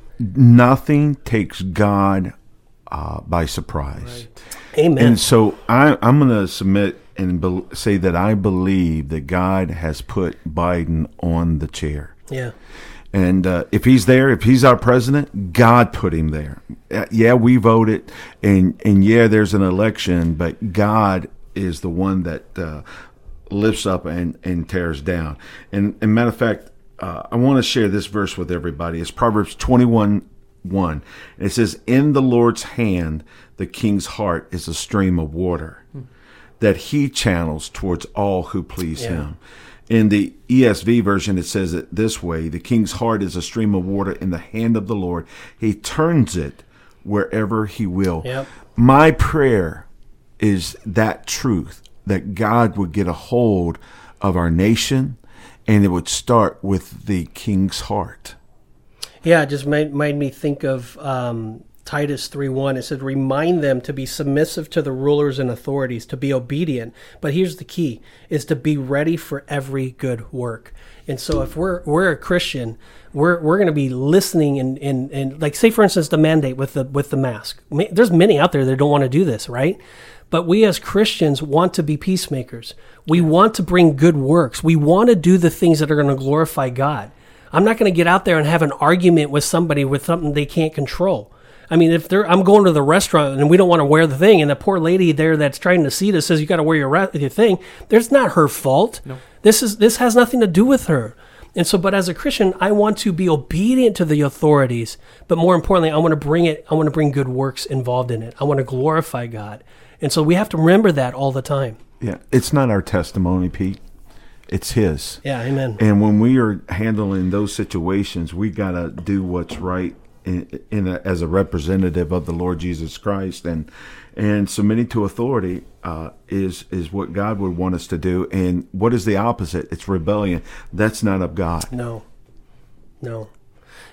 nothing takes God uh, by surprise. Right. Amen. And so I, I'm going to submit and be, say that I believe that God has put Biden on the chair. Yeah. And uh, if he's there, if he's our president, God put him there. Uh, yeah, we voted, and, and yeah, there's an election, but God is the one that uh, lifts up and, and tears down. And, and matter of fact, uh, I want to share this verse with everybody. It's Proverbs twenty-one one. It says, "In the Lord's hand, the king's heart is a stream of water hmm. that he channels towards all who please yeah. him." In the E S V version, it says it this way: "The king's heart is a stream of water in the hand of the Lord. He turns it wherever he will." Yep. My prayer is that truth, that God would get a hold of our nation, and it would start with the king's heart. Yeah, it just made, made me think of um, Titus three one. It said, "Remind them to be submissive to the rulers and authorities, to be obedient." But here's the key, is to be ready for every good work. And so if we're we're a Christian, we're we're going to be listening and, and, and like, say, for instance, the mandate with the with the mask. There's many out there that don't want to do this, right? But we as Christians want to be peacemakers. We want to bring good works. We want to do the things that are going to glorify God. I'm not going to get out there and have an argument with somebody with something they can't control. I mean, if they're, I'm going to the restaurant and we don't want to wear the thing, and the poor lady there that's trying to seat us says you got to wear your, re- your thing, there's not her fault. No. This is this has nothing to do with her. And so, but as a Christian, I want to be obedient to the authorities, but more importantly, I want to bring it. I want to bring good works involved in it. I want to glorify God, and so we have to remember that all the time. Yeah, it's not our testimony, Pete. It's his. Yeah, amen. And when we are handling those situations, we got to do what's right in, in a, as a representative of the Lord Jesus Christ, and and submitting to authority uh, is is what God would want us to do. And what is the opposite? It's rebellion. That's not of God. No, no.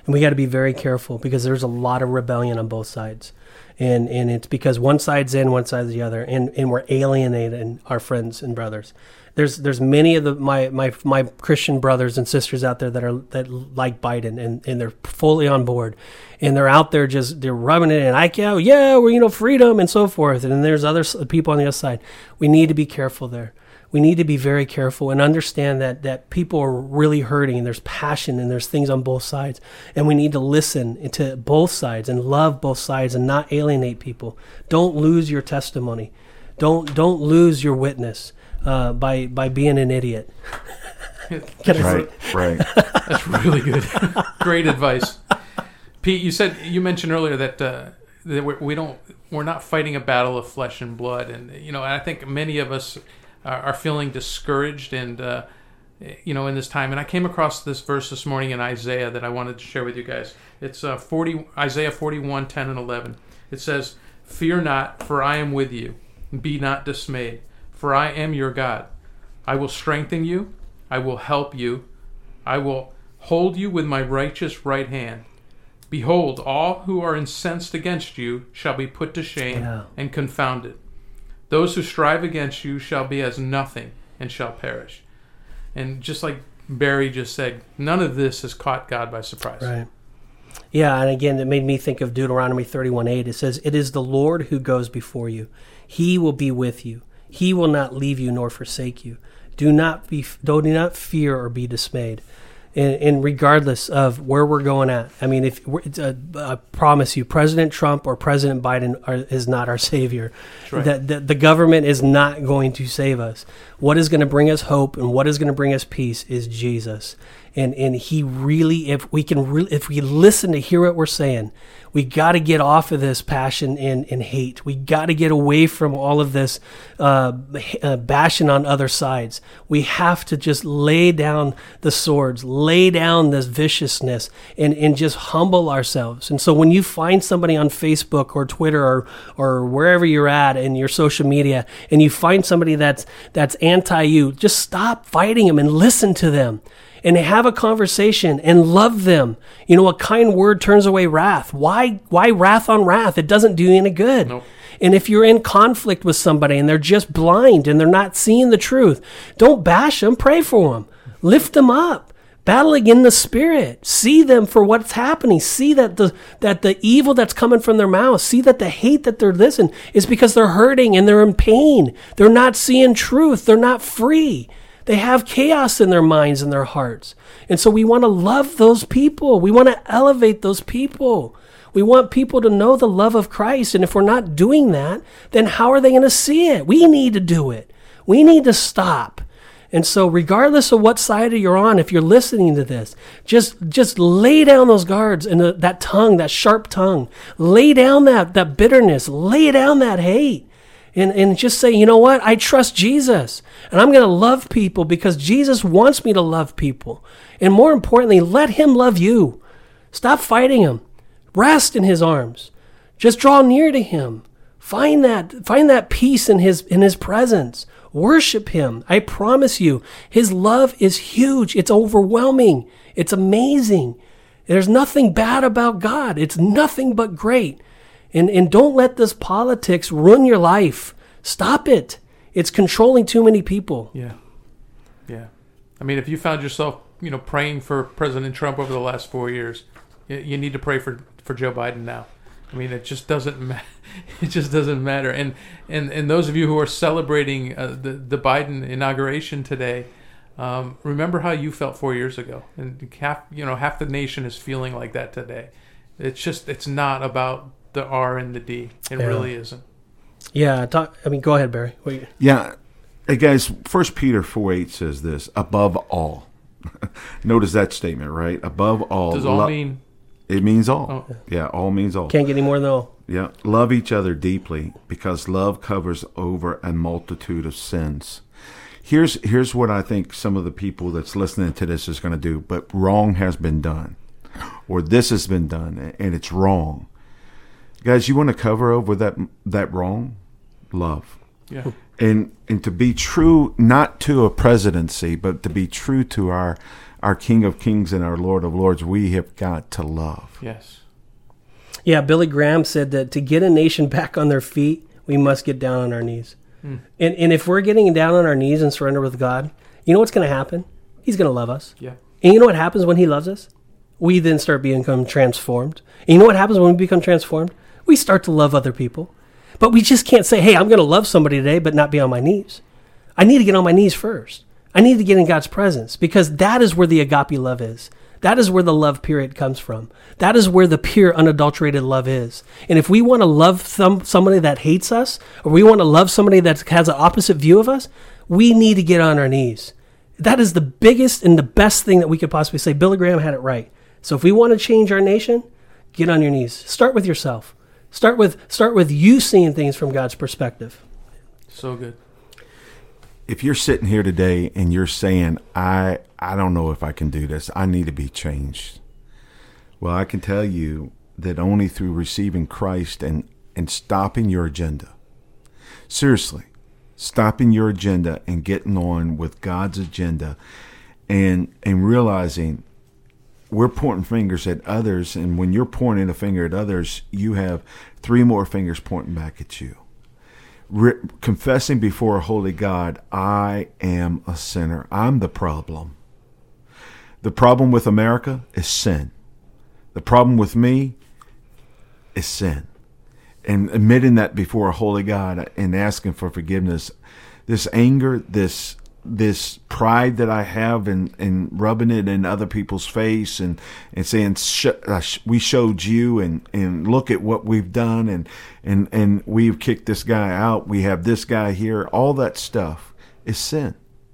And we got to be very careful because there's a lot of rebellion on both sides. And and it's because one side's in, one side's the other, and, and we're alienating our friends and brothers. There's there's many of the my, my my Christian brothers and sisters out there that are that like Biden and, and they're fully on board, and they're out there just they're rubbing it in. I can't, yeah, we're you know freedom and so forth. And then there's other people on the other side. We need to be careful there. We need to be very careful and understand that that people are really hurting and there's passion and there's things on both sides. And we need to listen to both sides and love both sides and not alienate people. Don't lose your testimony. Don't don't lose your witness uh, by by being an idiot. Right, right. That's really good. Great advice. Pete, you said you mentioned earlier that uh, that we're, we don't we're not fighting a battle of flesh and blood, and you know I think many of us are feeling discouraged and uh, you know in this time. And I came across this verse this morning in Isaiah that I wanted to share with you guys. It's uh, forty Isaiah forty-one, ten and eleven. It says, "Fear not, for I am with you. Be not dismayed, for I am your God. I will strengthen you. I will help you. I will hold you with my righteous right hand. Behold, all who are incensed against you shall be put to shame Yeah. and confounded. Those who strive against you shall be as nothing and shall perish." And just like Barry just said, none of this has caught God by surprise. Right. Yeah, and again, it made me think of Deuteronomy thirty-one eight. It says, "It is the Lord who goes before you. He will be with you. He will not leave you nor forsake you. Do not be, do not fear or be dismayed." And, and regardless of where we're going at, I mean, if we're, uh, I promise you, President Trump or President Biden are, is not our savior. right. That the, the government is not going to save us. What is going to bring us hope and what is going to bring us peace is Jesus. And and he really, if we can, re- if we listen to hear what we're saying, we got to get off of this passion and, and hate. We got to get away from all of this uh, uh, bashing on other sides. We have to just lay down the swords, lay down this viciousness, and, and just humble ourselves. And so when you find somebody on Facebook or Twitter or or wherever you're at in your social media, and you find somebody that's that's anti you, just stop fighting them and listen to them. And have a conversation and love them. You know, a kind word turns away wrath. Why why wrath on wrath? It doesn't do you any good. Nope. And if you're in conflict with somebody and they're just blind and they're not seeing the truth, don't bash them, pray for them. Lift them up. Battling in the spirit. See them for what's happening. See that the that the evil that's coming from their mouth. See that the hate that they're listening is because they're hurting and they're in pain. They're not seeing truth. They're not free. They have chaos in their minds and their hearts. And so we want to love those people. We want to elevate those people. We want people to know the love of Christ. And if we're not doing that, then how are they going to see it? We need to do it. We need to stop. And so regardless of what side you're on, if you're listening to this, just just lay down those guards and the, that tongue, that sharp tongue. Lay down that, that bitterness. Lay down that hate. And, and just say, you know what? I trust Jesus. And I'm going to love people because Jesus wants me to love people. And more importantly, let him love you. Stop fighting him. Rest in his arms. Just draw near to him. Find that, find that peace in his, in his presence. Worship him. I promise you, his love is huge. It's overwhelming. It's amazing. There's nothing bad about God. It's nothing but great. And and don't let this politics ruin your life. Stop it. It's controlling too many people. Yeah. Yeah. I mean, if you found yourself, you know, praying for President Trump over the last four years, you, you need to pray for, for Joe Biden now. I mean, it just doesn't ma- it just doesn't matter. And and, and those of you who are celebrating uh, the the Biden inauguration today, um, remember how you felt four years ago, and half you know half the nation is feeling like that today. It's just it's not about the R and the D. It Yeah. really isn't. Yeah. Talk, I mean, go ahead, Barry. What you, Yeah. Hey, guys, First Peter four eight says this, above all. Notice that statement, right? Above all. Does all lo- mean? It means all. Oh. Yeah, all means all. can't get any more than all. Yeah. Love each other deeply because love covers over a multitude of sins. Here's here's what I think some of the people that's listening to this is going to do, but wrong has been done. Or this has been done and it's wrong. Guys, you want to cover over that that wrong? Love. Yeah. And and to be true, not to a presidency, but to be true to our our King of Kings and our Lord of Lords, we have got to love. Yes. Yeah, Billy Graham said that to get a nation back on their feet, we must get down on our knees. Mm. And and if we're getting down on our knees and surrender with God, you know what's going to happen? He's going to love us. Yeah. And you know what happens when he loves us? We then start becoming transformed. And you know what happens when we become transformed? We start to love other people. But we just can't say, hey, I'm going to love somebody today, but not be on my knees. I need to get on my knees first. I need to get in God's presence, because that is where the agape love is. That is where the love period comes from. That is where the pure, unadulterated love is. And if we want to love some, somebody that hates us, or we want to love somebody that has an opposite view of us, we need to get on our knees. That is the biggest and the best thing that we could possibly say. Billy Graham had it right. So if we want to change our nation, get on your knees. Start with yourself. Start with start with you seeing things from God's perspective. So good. If you're sitting here today and you're saying, I I don't know if I can do this, I need to be changed. Well, I can tell you that only through receiving Christ and, and stopping your agenda. Seriously, stopping your agenda and getting on with God's agenda, and and realizing we're pointing fingers at others, and when you're pointing a finger at others, you have three more fingers pointing back at you. Re- confessing before a holy God, I am a sinner. I'm the problem. The problem with America is sin. The problem with me is sin. And admitting that before a holy God and asking for forgiveness. This anger, this this pride that I have, and, and rubbing it in other people's face, and, and saying, sh- uh, sh- we showed you, and, and look at what we've done, and, and, and we've kicked this guy out, we have this guy here, all that stuff is sin.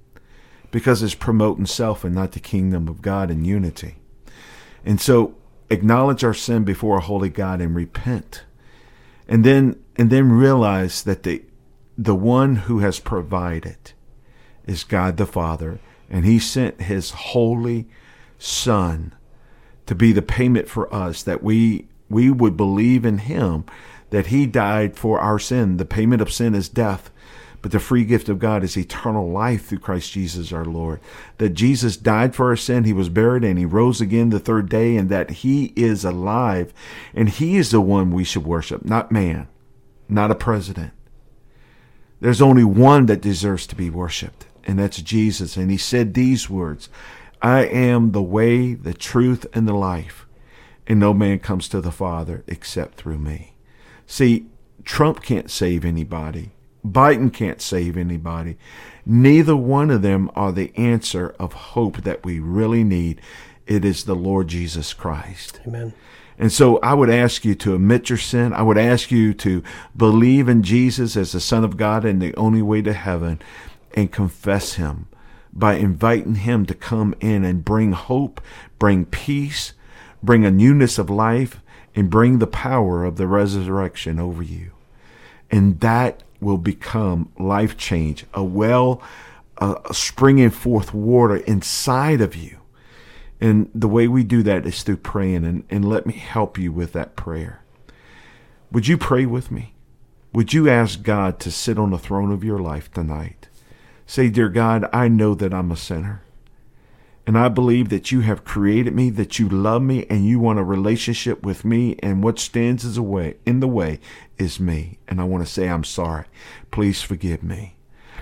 Because it's promoting self and not the kingdom of God and unity. And so acknowledge our sin before a holy God and repent. And then and then realize that the the one who has provided is God the Father, and he sent his holy Son to be the payment for us, that we we would believe in him, that he died for our sin. The payment of sin is death, but the free gift of God is eternal life through Christ Jesus our Lord. That Jesus died for our sin, he was buried, and he rose again the third day, and that he is alive, and he is the one we should worship, not man, not a president. There's only one that deserves to be worshiped, and that's Jesus. And he said these words, I am the way, the truth, and the life, and no man comes to the Father except through me. See, Trump can't save anybody. Biden can't save anybody. Neither one of them are the answer of hope that we really need. It is the Lord Jesus Christ. Amen. And so I would ask you to admit your sin. I would ask you to believe in Jesus as the Son of God and the only way to heaven, and confess him by inviting him to come in and bring hope, bring peace, bring a newness of life, and bring the power of the resurrection over you. And that will become life change, a well uh, springing forth water inside of you. And the way we do that is through praying, and, and let me help you with that prayer. Would you pray with me? Would you ask God to sit on the throne of your life tonight? Say, dear God, I know that I'm a sinner, and I believe that you have created me, that you love me, and you want a relationship with me, and what stands as a way, in the way is me. And I want to say, I'm sorry. Please forgive me.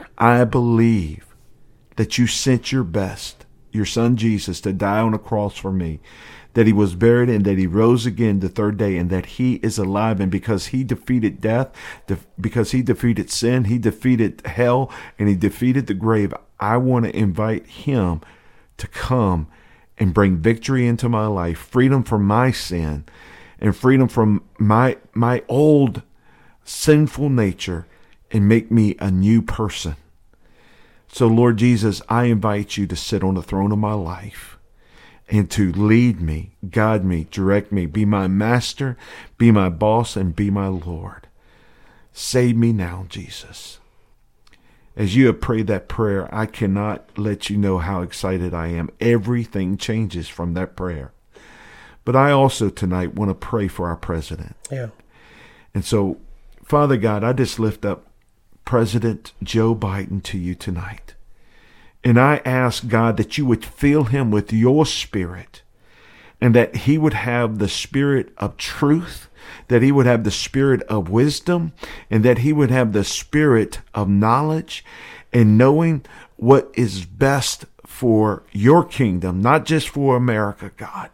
I believe that you sent your best, your son Jesus, to die on a cross for me, that he was buried, and that he rose again the third day, and that he is alive. And because he defeated death, because he defeated sin, he defeated hell, and he defeated the grave, I want to invite him to come and bring victory into my life, freedom from my sin, and freedom from my my old sinful nature, and make me a new person. So, Lord Jesus, I invite you to sit on the throne of my life and to lead me, guide me, direct me, be my master, be my boss, and be my Lord. Save me now, Jesus. As you have prayed that prayer, I cannot let you know how excited I am. Everything changes from that prayer. But I also tonight want to pray for our president. Yeah. And so, Father God, I just lift up President Joe Biden to you tonight. And I ask, God, that you would fill him with your spirit, and that he would have the spirit of truth, that he would have the spirit of wisdom, and that he would have the spirit of knowledge and knowing what is best for your kingdom, not just for America, God.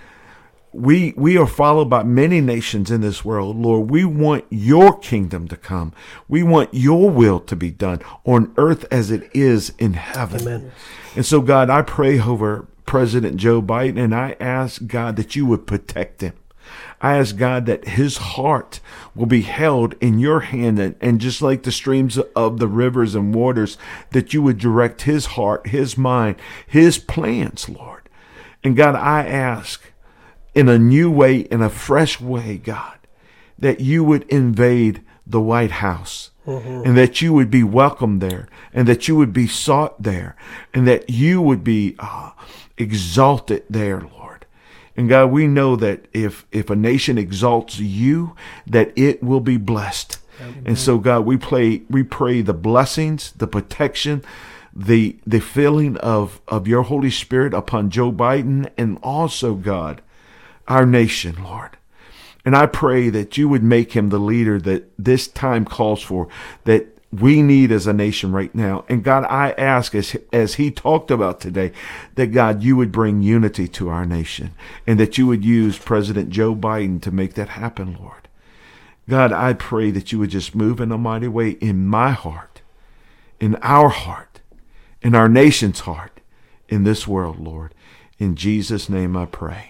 We we are followed by many nations in this world, Lord. We want your kingdom to come. We want your will to be done on earth as it is in heaven. Amen. And so, God, I pray over President Joe Biden, and I ask, God, that you would protect him. I ask, God, that his heart will be held in your hand, and, and just like the streams of the rivers and waters, that you would direct his heart, his mind, his plans, Lord. And God, I ask, in a new way, in a fresh way, God, that you would invade the White House, mm-hmm. and that you would be welcomed there, and that you would be sought there, and that you would be uh, exalted there, Lord. And God, we know that if if a nation exalts you, that it will be blessed. Mm-hmm. And so, God, we pray we pray the blessings, the protection, the the filling of of your Holy Spirit upon Joe Biden, and also, God, our nation, Lord. And I pray that you would make him the leader that this time calls for, that we need as a nation right now. And God, I ask, as, as he talked about today, that God, you would bring unity to our nation, and that you would use President Joe Biden to make that happen, Lord. God, I pray that you would just move in a mighty way in my heart, in our heart, in our nation's heart, in this world, Lord. In Jesus' name I pray.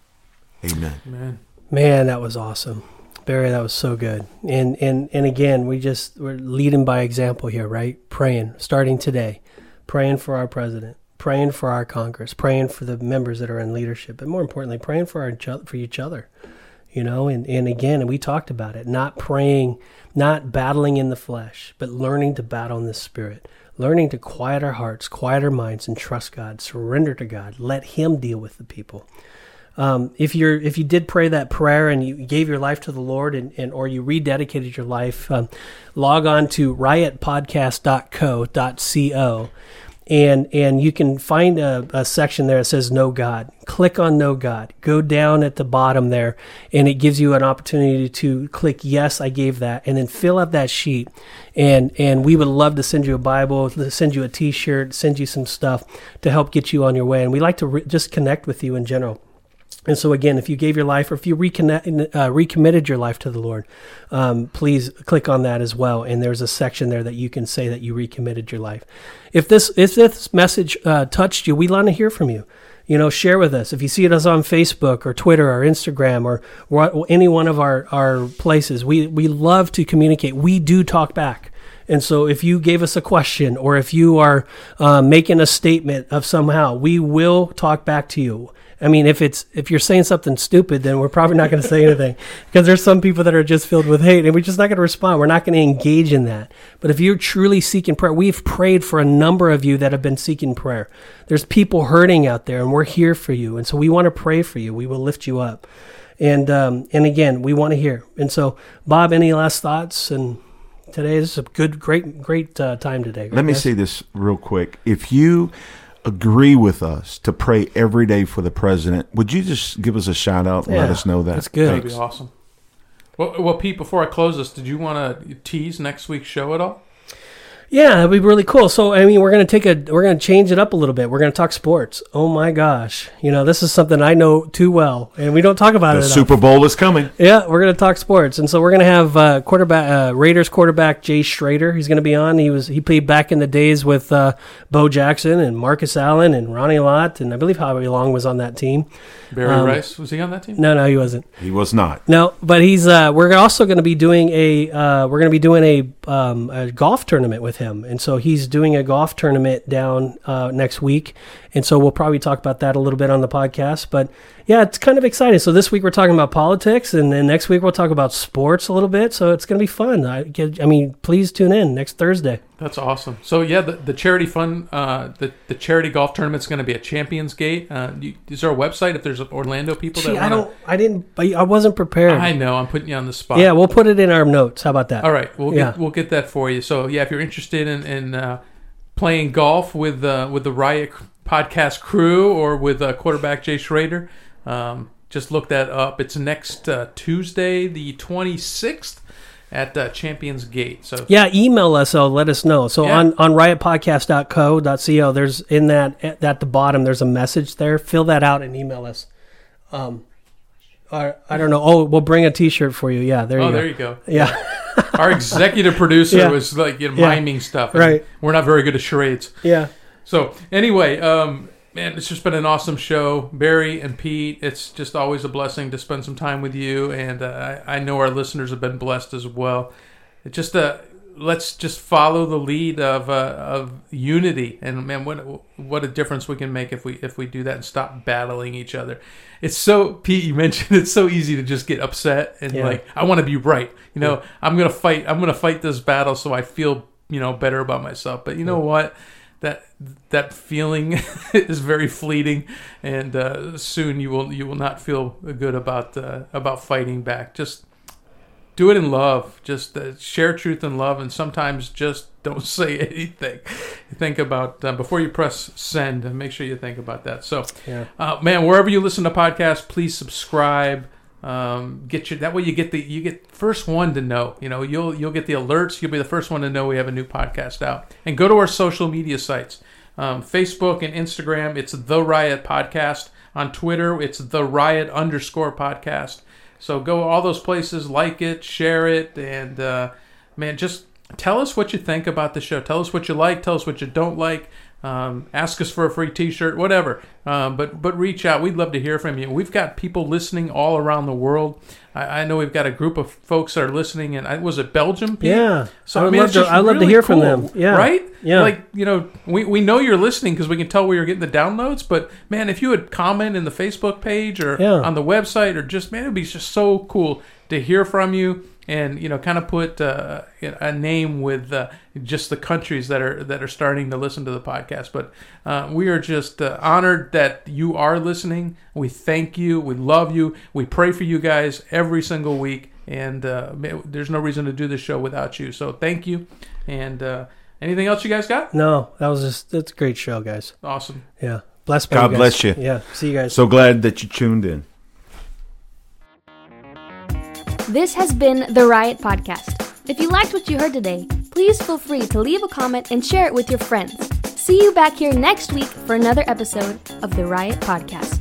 Amen. Amen. Man, that was awesome. Barry, that was so good. And and and again, we just, we're leading by example here, right? Praying, starting today, praying for our president, praying for our Congress, praying for the members that are in leadership, but more importantly, praying for our for each other, you know, and, and again, and we talked about it, not praying, not battling in the flesh, but learning to battle in the spirit, learning to quiet our hearts, quiet our minds, and trust God, surrender to God, let him deal with the people. Um, if you're, if you did pray that prayer and you gave your life to the Lord, and, and or you rededicated your life, um, log on to riot podcast dot co dot co, and and you can find a, a section there that says Know God. Click on Know God. Go down at the bottom there, and it gives you an opportunity to click Yes, I gave that, and then fill out that sheet. And and we would love to send you a Bible, send you a T-shirt, send you some stuff to help get you on your way. And we like to re- just connect with you in general. And so again, if you gave your life, or if you reconnect, uh, recommitted your life to the Lord, um, please click on that as well. And there's a section there that you can say that you recommitted your life. If this if this message uh, touched you, we want to hear from you. You know, share with us. If you see us on Facebook or Twitter or Instagram or, or any one of our, our places, we, we love to communicate. We do talk back. And so if you gave us a question, or if you are uh, making a statement of somehow, we will talk back to you. I mean, if it's if you're saying something stupid, then we're probably not going to say anything, because there's some people that are just filled with hate, and we're just not going to respond. We're not going to engage in that. But if you're truly seeking prayer, we've prayed for a number of you that have been seeking prayer. There's people hurting out there, and we're here for you. And so we want to pray for you. We will lift you up. And um, and again, we want to hear. And so, Bob, any last thoughts? And today is a good, great, great uh, time today. Let me say this real quick. If you agree with us to pray every day for the president, would you just give us a shout out and yeah, let us know that? That's good. That'd be awesome. Well, well, Pete, before I close this, did you want to tease next week's show at all? Yeah, that'd be really cool. So, I mean, we're going to take a, we're going to change it up a little bit. We're going to talk sports. Oh my gosh. You know, this is something I know too well, and we don't talk about the it enough. Super Bowl is coming. Yeah, we're going to talk sports. And so we're going to have uh, quarterback, uh, Raiders quarterback Jay Schrader. He's going to be on. He was, he played back in the days with uh, Bo Jackson and Marcus Allen and Ronnie Lott, and I believe Howie Long was on that team. Barry um, Rice, was he on that team? No, no, he wasn't. He was not. No, but he's. Uh, we're also going to be doing a. Uh, we're going to be doing a, um, a golf tournament with him, and so he's doing a golf tournament down uh, next week, and so we'll probably talk about that a little bit on the podcast. But yeah, it's kind of exciting. So this week we're talking about politics, and then next week we'll talk about sports a little bit. So it's going to be fun. I, I mean, please tune in next Thursday. That's awesome. So yeah, the, the charity fund, uh, the the charity golf tournament is going to be at Champions Gate. Uh, you, is there a website if there's Orlando people Gee, that I wanna... don't. I didn't. I wasn't prepared. I know. I'm putting you on the spot. Yeah, we'll put it in our notes. How about that? All right, we'll yeah. get we'll get that for you. So yeah, if you're interested in, in uh, playing golf with uh, with the Riot podcast crew or with uh, quarterback Jay Schrader, um, just look that up. It's next uh, Tuesday, the twenty-sixth. At uh, Champions Gate. So yeah, email us. So let us know. So yeah. on on riot podcast dot co dot co, there's in that at, at the bottom there's a message there. Fill that out and email us. Um, or, I don't know. Oh, we'll bring a T-shirt for you. Yeah, there you oh, go. there you go. Yeah. Our executive producer Yeah. was like you know, Yeah. miming stuff. Right. We're not very good at charades. Yeah. So anyway, um, man, it's just been an awesome show. Barry and Pete, it's just always a blessing to spend some time with you, and uh, I, I know our listeners have been blessed as well. It just uh, let's just follow the lead of uh, of unity, and man, what what a difference we can make if we if we do that and stop battling each other. It's so Pete, you mentioned it's so easy to just get upset and Yeah. like I want to be right. You know, I'm gonna fight. I'm gonna fight this battle so I feel you know better about myself. But you know what? That that feeling is very fleeting, and uh, soon you will you will not feel good about uh, about fighting back. Just do it in love. Just uh, share truth in love, and sometimes just don't say anything. Think about uh, before you press send, and make sure you think about that. So, Yeah. uh, man, wherever you listen to podcasts, please subscribe. Um, get you that way you get the you get first one to know. You know you'll you'll get the alerts. You'll be the first one to know we have a new podcast out. And go to our social media sites, um, Facebook and Instagram. It's The Riot Podcast. On Twitter, it's The Riot underscore Podcast. So go all those places, like it, share it, and uh, man, just tell us what you think about the show. Tell us what you like. Tell us what you don't like. Um, ask us for a free T-shirt, whatever. Um, but but reach out. We'd love to hear from you. We've got people listening all around the world. I, I know we've got a group of folks that are listening. And I, was it Belgium? Pete? Yeah. So I would I mean, love it's to- just I'd love to really hear from cool, them. Yeah. Right? Yeah. Like you know, we we know you're listening because we can tell where you're getting the downloads. But man, if you would comment in the Facebook page or Yeah. on the website or just man, it'd be just so cool to hear from you. And you know, kind of put uh, a name with uh, just the countries that are that are starting to listen to the podcast. But uh, we are just uh, honored that you are listening. We thank you. We love you. We pray for you guys every single week. And uh, there's no reason to do this show without you. So thank you. And uh, anything else you guys got? No, that was just that's a great show, guys. Awesome. Yeah. Bless by God you guys. bless you. Yeah. See you guys. So glad that you tuned in. This has been The Riot Podcast. If you liked what you heard today, please feel free to leave a comment and share it with your friends. See you back here next week for another episode of The Riot Podcast.